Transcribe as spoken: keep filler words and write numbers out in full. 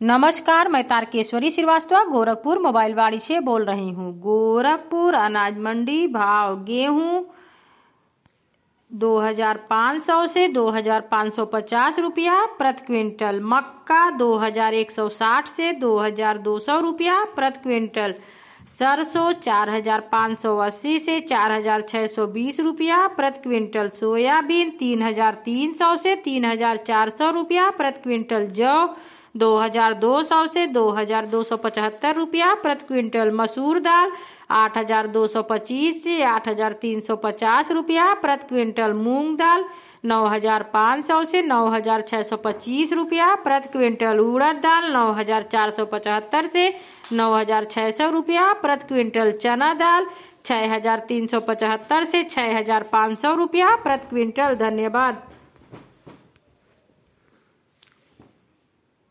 नमस्कार, मैं तारकेश्वरी श्रीवास्तव गोरखपुर मोबाइल वाड़ी से बोल रही हूँ। गोरखपुर अनाज मंडी भाव गेहूं दो हजार पाँच सौ से दो हजार पाँच सौ पचास रुपया प्रति क्विंटल, मक्का दो हजार एक सौ साठ से दो हजार दो सौ रुपया प्रति क्विंटल, सरसों चार हजार पाँच सौ अस्सी से चार हजार छह सौ बीस रुपया प्रति क्विंटल, सोयाबीन तीन हजार तीन सौ से तीन हजार चार सौ रुपया प्रति क्विंटल, जौ दो हजार दो सौ से दो हजार दो सौ पचहत्तर रुपया प्रति क्विंटल, मसूर दाल आठ हजार दो सौ पच्चीस से आठ हजार तीन सौ पचास रुपया प्रति क्विंटल, मूंग दाल नौ हजार पाँच सौ से नौ हजार छह सौ पच्चीस रुपया प्रति क्विंटल, उड़द दाल नौ हजार चार सौ पचहत्तर से नौ हजार छह सौ रुपया प्रति क्विंटल, चना दाल छह हजार तीन सौ पचहत्तर से छह हजार पाँच सौ रुपया प्रति क्विंटल। धन्यवाद।